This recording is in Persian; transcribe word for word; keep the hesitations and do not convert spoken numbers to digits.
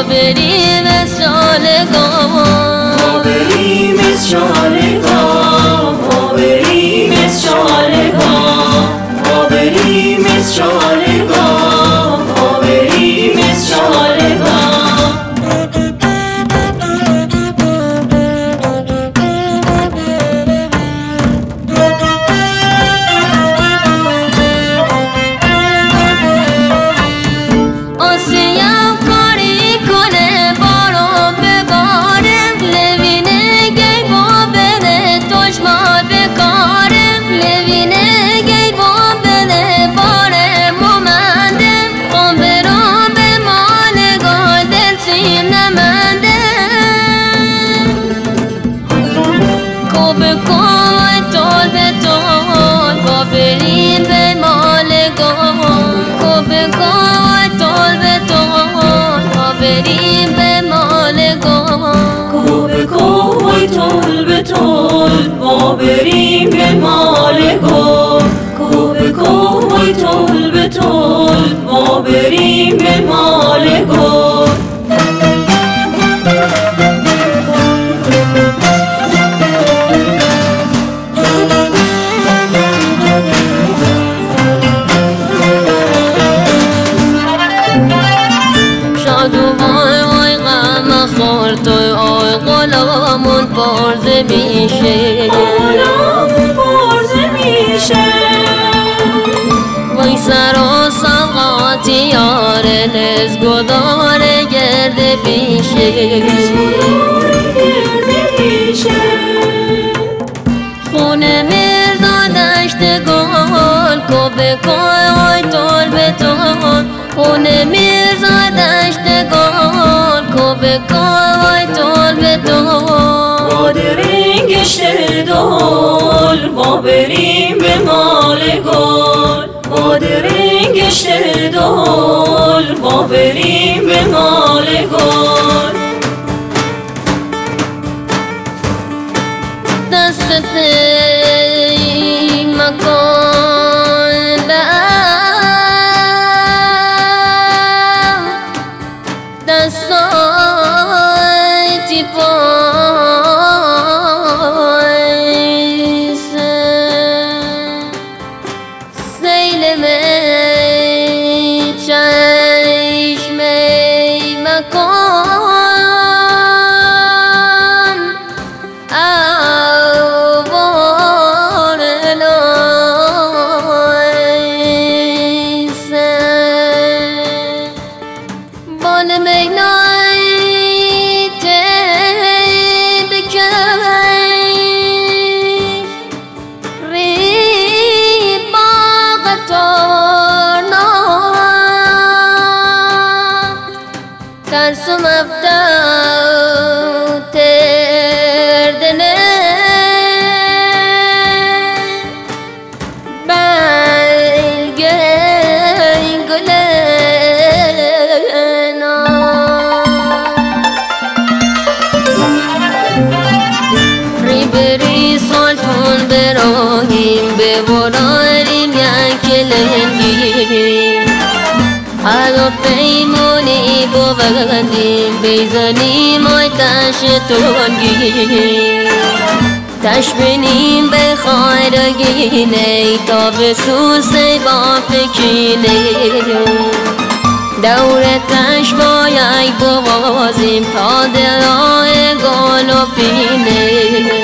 ما بریم از شالگاه ما بریم از شالگاه ما بریم از شالگاه ما بریم از شالگاه ما بریم از شالگاه بریم به مالگاه کو بگاه تول به تول ما بریم به مالگاه کو بگاه تول به تول ما بریم به مالگاه کو بگاه تول به تول ما بریم به مالگاه توی آی غلامون بارزه میشه غلامون بارزه میشه وای سر و سوقاتی یار نزگدار گرده بیشه خونه مرزا دشت گل کو بکای تول به تول خونه مرزا دشت گل کو بکای تول به تول با درنگش دول ما بریم به مالگاه با درنگش دول ما بریم به مالگاه دست مکان دستای تی پایسه سیل می چشمی مکان آوار لایسه بال مینای تی بکش ری باغ تارنا ترسم افتاد تردنه بلگه گلنا ری بری سالتون براهیم ببراریم یک لنگی حالا پیمونی بودیم بیزنیم آتش تنگی تشبینیم به خیرگینه تا به سوسه با فکینه دورتش باید بوازیم تا دلای گل و پینه